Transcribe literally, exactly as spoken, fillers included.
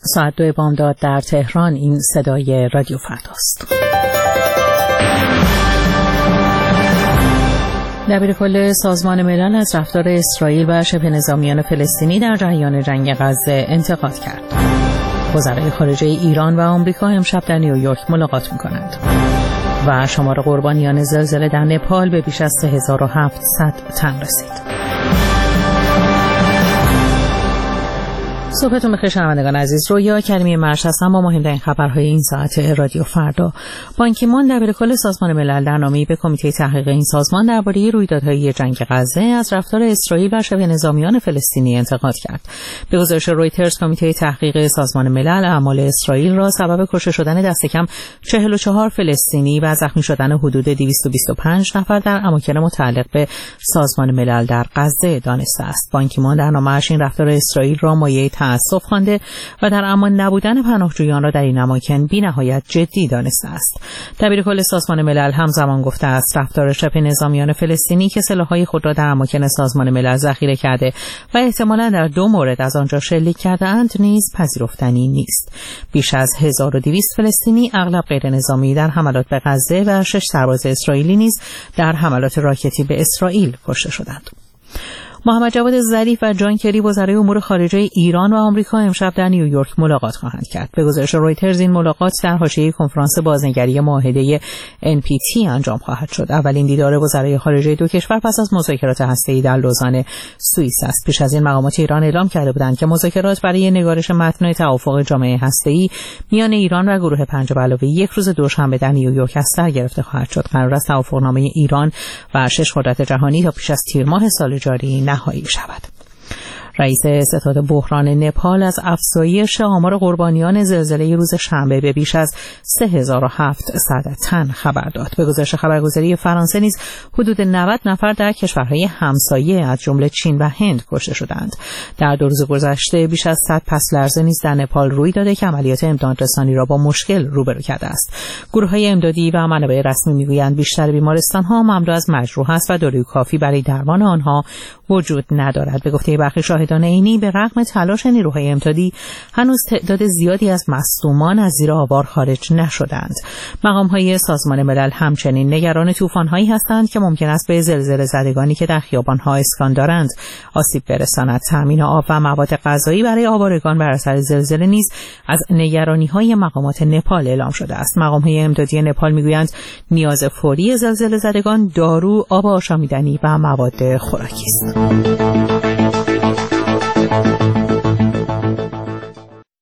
ساعت دو بامداد در تهران. این صدای رادیو فرداست. دبیر کل سازمان ملل از رفتار اسرائیل و شبه نظامیان فلسطینی در جریان جنگ غزه انتقاد کرد. وزرای خارجه ایران و آمریکا امشب در نیویورک ملاقات می‌کنند. و شمار قربانیان زلزله در نپال به بیش از سه هزار و هفتصد تن رسید. صبحتون بخیر شنوندگان عزیز. رویا کریمی مرش هستم با مهمترین خبرهای این ساعت رادیو فردا. بان کی مون دبیر کل سازمان ملل در نامه‌ای به کمیته تحقیق این سازمان درباره رویدادهای جنگ غزه از رفتار اسرائیل و شبه نظامیان فلسطینی انتقاد کرد. به گزارش رویترز، کمیته تحقیق سازمان ملل اعمال اسرائیل را سبب کشته شدن دست کم چهل و چهار فلسطینی و زخمی شدن حدود دویست و بیست و پنج نفر در اماکن متعلق به سازمان ملل در غزه دانسته است. بان کی مون در نامه‌اش این رفتار اسرائیل را مایه تأسف خوانده و در امان نبودن پناهجویان را در این اماکن بی‌نهایت جدی دانسته است. دبیر کل سازمان ملل همزمان گفته است رفتار شبه نظامیان فلسطینی که سلاح‌های خود را در اماکن سازمان ملل ذخیره کرده و احتمالاً در دو مورد از آنجا شلیک کرده‌اند نیز پذیرفتنی نیست. بیش از هزار و دویست فلسطینی اغلب غیر نظامی در حملات به غزه و شش سرباز اسرائیلی نیز در حملات راکتی به اسرائیل کشته شدند. محمد جواد ظریف و جان کری وزرای امور خارجه ایران و آمریکا امشب در نیویورک ملاقات خواهند کرد. به گزارش رویترز این ملاقات در حاشیه کنفرانس بازنگری معاهده ان پی تی انجام خواهد شد. اولین دیدار وزرای خارجه دو کشور پس از مذاکرات هسته‌ای در لوزان سوئیس است. پیش از این مقامات ایران اعلام کرده بودند که مذاکرات برای نگارش متن توافق جامعه هسته‌ای میان ایران و گروه پنج به علاوه یک روز دوشنبه در نیویورک از سر گرفته خواهد شد. قرار است توافقنامه ایران و شش قدرت جهانی تا پیش از تیر ماه سال جاری نهایی شود. رئیس ستاد بحران نپال از افزایش آمار قربانیان زلزله روز شنبه به بیش از سه هزار و هفتصد تن خبر داد. به گزارش خبرگزاری فرانسه نیز حدود نود نفر در کشورهای همسایه از جمله چین و هند کشته شدند. در دو روز گذشته بیش از صد پس لرزه نیز در نپال روی داده که عملیات امدادرسانی را با مشکل روبرو کرده است. گروه‌های امدادی و منابع رسمی میگویند بیشتر بیمارستان‌ها مملو از مجروح است و داروی کافی برای درمان آنها وجود ندارد. به گفته برخی شاهدان عینی به رغم تلاش نیروهای امدادی هنوز تعداد زیادی از مصدومان از زیر آوار خارج نشدند. مقام‌های سازمان ملل همچنین نگران طوفان‌هایی هستند که ممکن است به زلزله زدگانی که در خیابان‌ها اسکان دارند آسیب برساند. تامین آب و مواد غذایی برای آوارگان بر اثر زلزله نیز از نگرانی‌های مقامات نپال اعلام شده است. مقام‌های امدادی نپال می‌گویند نیاز فوری زلزله زدگان دارو، آب آشامیدنی و مواد خوراکی است.